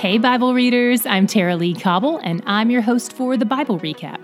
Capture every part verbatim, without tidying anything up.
Hey, Bible readers, I'm Tara Lee Cobble, and I'm your host for the Bible Recap.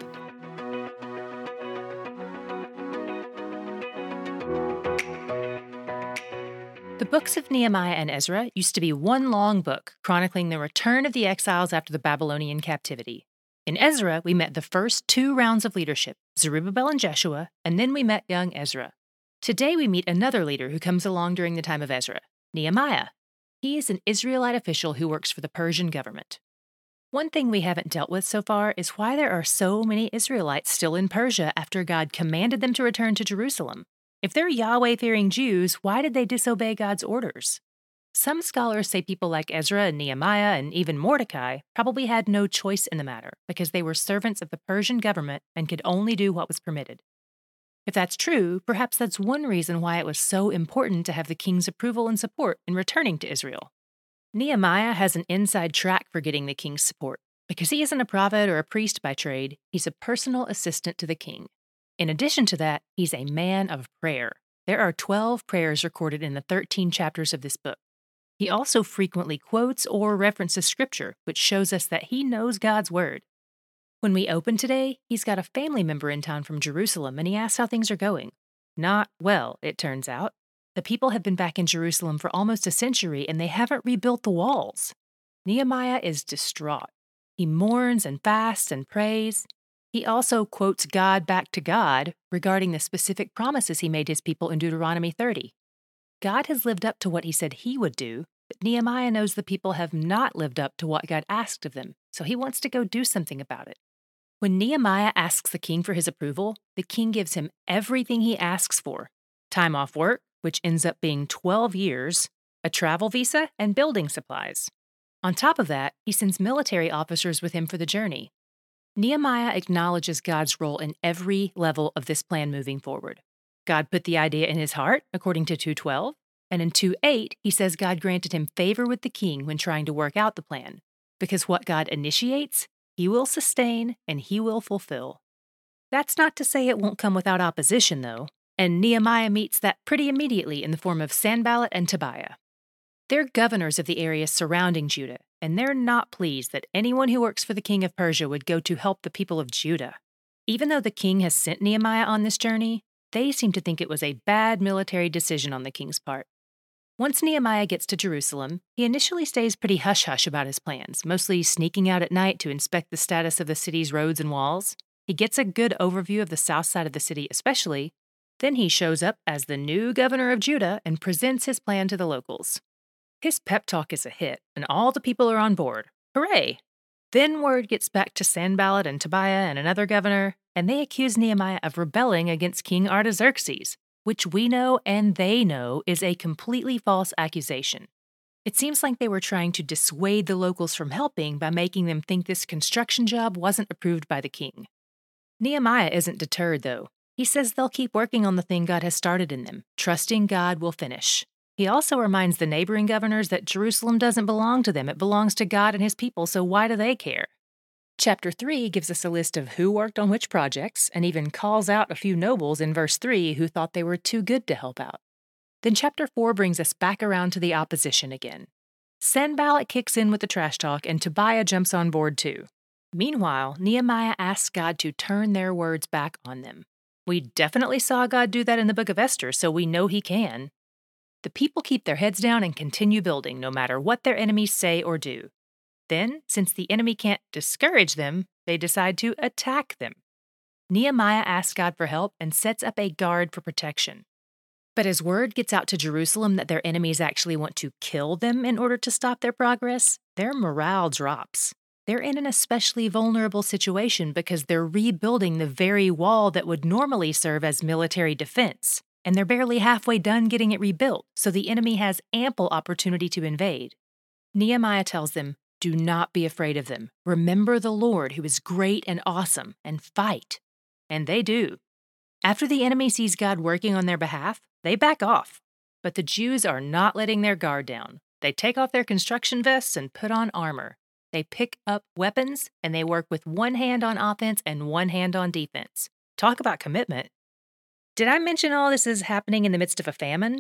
The books of Nehemiah and Ezra used to be one long book chronicling the return of the exiles after the Babylonian captivity. In Ezra, we met the first two rounds of leadership, Zerubbabel and Jeshua, and then we met young Ezra. Today we meet another leader who comes along during the time of Ezra, Nehemiah. He is an Israelite official who works for the Persian government. One thing we haven't dealt with so far is why there are so many Israelites still in Persia after God commanded them to return to Jerusalem. If they're Yahweh-fearing Jews, why did they disobey God's orders? Some scholars say people like Ezra and Nehemiah and even Mordecai probably had no choice in the matter because they were servants of the Persian government and could only do what was permitted. If that's true, perhaps that's one reason why it was so important to have the king's approval and support in returning to Israel. Nehemiah has an inside track for getting the king's support. Because he isn't a prophet or a priest by trade, he's a personal assistant to the king. In addition to that, he's a man of prayer. There are twelve prayers recorded in the thirteen chapters of this book. He also frequently quotes or references scripture, which shows us that he knows God's word. When we open today, he's got a family member in town from Jerusalem, and he asks how things are going. Not well, it turns out. The people have been back in Jerusalem for almost a century, and they haven't rebuilt the walls. Nehemiah is distraught. He mourns and fasts and prays. He also quotes God back to God regarding the specific promises he made his people in Deuteronomy thirty. God has lived up to what he said he would do, but Nehemiah knows the people have not lived up to what God asked of them, so he wants to go do something about it. When Nehemiah asks the king for his approval, the king gives him everything he asks for: time off work, which ends up being twelve years, a travel visa, and building supplies. On top of that, he sends military officers with him for the journey. Nehemiah acknowledges God's role in every level of this plan moving forward. God put the idea in his heart, according to two twelve, and in two eight, he says God granted him favor with the king when trying to work out the plan, because what God initiates, he will sustain and he will fulfill. That's not to say it won't come without opposition, though, and Nehemiah meets that pretty immediately in the form of Sanballat and Tobiah. They're governors of the areas surrounding Judah, and they're not pleased that anyone who works for the king of Persia would go to help the people of Judah. Even though the king has sent Nehemiah on this journey, they seem to think it was a bad military decision on the king's part. Once Nehemiah gets to Jerusalem, he initially stays pretty hush-hush about his plans, mostly sneaking out at night to inspect the status of the city's roads and walls. He gets a good overview of the south side of the city especially. Then he shows up as the new governor of Judah and presents his plan to the locals. His pep talk is a hit, and all the people are on board. Hooray! Then word gets back to Sanballat and Tobiah and another governor, and they accuse Nehemiah of rebelling against King Artaxerxes, which we know and they know is a completely false accusation. It seems like they were trying to dissuade the locals from helping by making them think this construction job wasn't approved by the king. Nehemiah isn't deterred, though. He says they'll keep working on the thing God has started in them, trusting God will finish. He also reminds the neighboring governors that Jerusalem doesn't belong to them, it belongs to God and his people, so why do they care? Chapter three gives us a list of who worked on which projects, and even calls out a few nobles in verse three who thought they were too good to help out. Then chapter four brings us back around to the opposition again. Sanballat kicks in with the trash talk, and Tobiah jumps on board too. Meanwhile, Nehemiah asks God to turn their words back on them. We definitely saw God do that in the book of Esther, so we know he can. The people keep their heads down and continue building, no matter what their enemies say or do. Then, since the enemy can't discourage them, they decide to attack them. Nehemiah asks God for help and sets up a guard for protection. But as word gets out to Jerusalem that their enemies actually want to kill them in order to stop their progress, their morale drops. They're in an especially vulnerable situation because they're rebuilding the very wall that would normally serve as military defense, and they're barely halfway done getting it rebuilt, so the enemy has ample opportunity to invade. Nehemiah tells them, do not be afraid of them. Remember the Lord, who is great and awesome, and fight. And they do. After the enemy sees God working on their behalf, they back off. But the Jews are not letting their guard down. They take off their construction vests and put on armor. They pick up weapons, and they work with one hand on offense and one hand on defense. Talk about commitment. Did I mention all this is happening in the midst of a famine?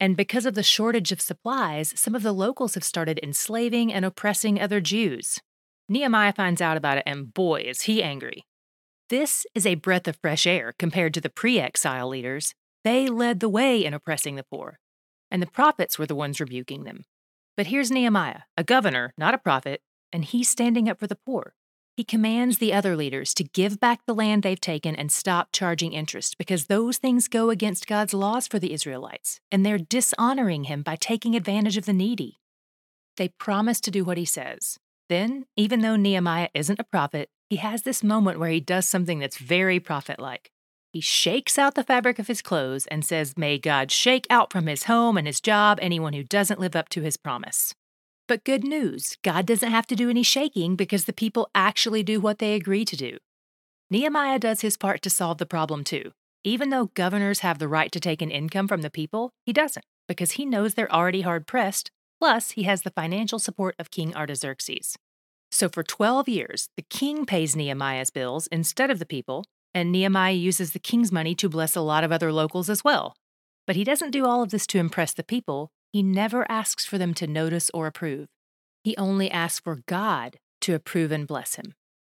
And because of the shortage of supplies, some of the locals have started enslaving and oppressing other Jews. Nehemiah finds out about it, and boy, is he angry. This is a breath of fresh air compared to the pre-exile leaders. They led the way in oppressing the poor, and the prophets were the ones rebuking them. But here's Nehemiah, a governor, not a prophet, and he's standing up for the poor. He commands the other leaders to give back the land they've taken and stop charging interest, because those things go against God's laws for the Israelites, and they're dishonoring him by taking advantage of the needy. They promise to do what he says. Then, even though Nehemiah isn't a prophet, he has this moment where he does something that's very prophet-like. He shakes out the fabric of his clothes and says, "May God shake out from his home and his job anyone who doesn't live up to his promise." But good news, God doesn't have to do any shaking because the people actually do what they agree to do. Nehemiah does his part to solve the problem too. Even though governors have the right to take an income from the people, he doesn't, because he knows they're already hard-pressed, plus he has the financial support of King Artaxerxes. So for twelve years, the king pays Nehemiah's bills instead of the people, and Nehemiah uses the king's money to bless a lot of other locals as well. But he doesn't do all of this to impress the people. He never asks for them to notice or approve. He only asks for God to approve and bless him.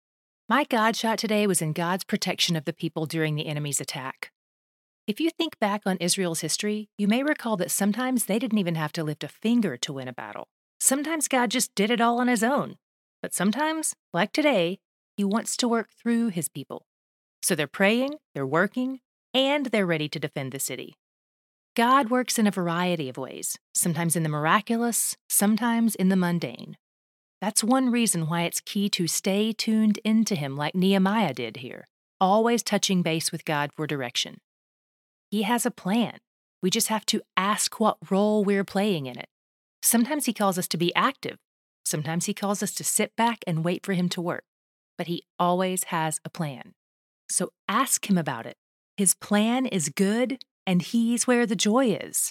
My God shot today was in God's protection of the people during the enemy's attack. If you think back on Israel's history, you may recall that sometimes they didn't even have to lift a finger to win a battle. Sometimes God just did it all on his own. But sometimes, like today, he wants to work through his people. So they're praying, they're working, and they're ready to defend the city. God works in a variety of ways, sometimes in the miraculous, sometimes in the mundane. That's one reason why it's key to stay tuned into him like Nehemiah did here, always touching base with God for direction. He has a plan. We just have to ask what role we're playing in it. Sometimes he calls us to be active. Sometimes he calls us to sit back and wait for him to work. But he always has a plan. So ask him about it. His plan is good, and he's where the joy is.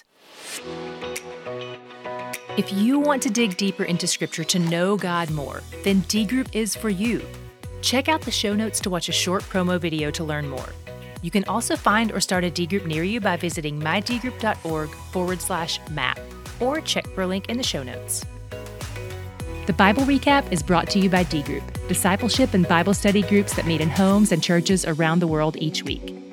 If you want to dig deeper into Scripture to know God more, then D Group is for you. Check out the show notes to watch a short promo video to learn more. You can also find or start a D Group near you by visiting mydgroup.org forward slash map, or check for a link in the show notes. The Bible Recap is brought to you by D Group, discipleship and Bible study groups that meet in homes and churches around the world each week.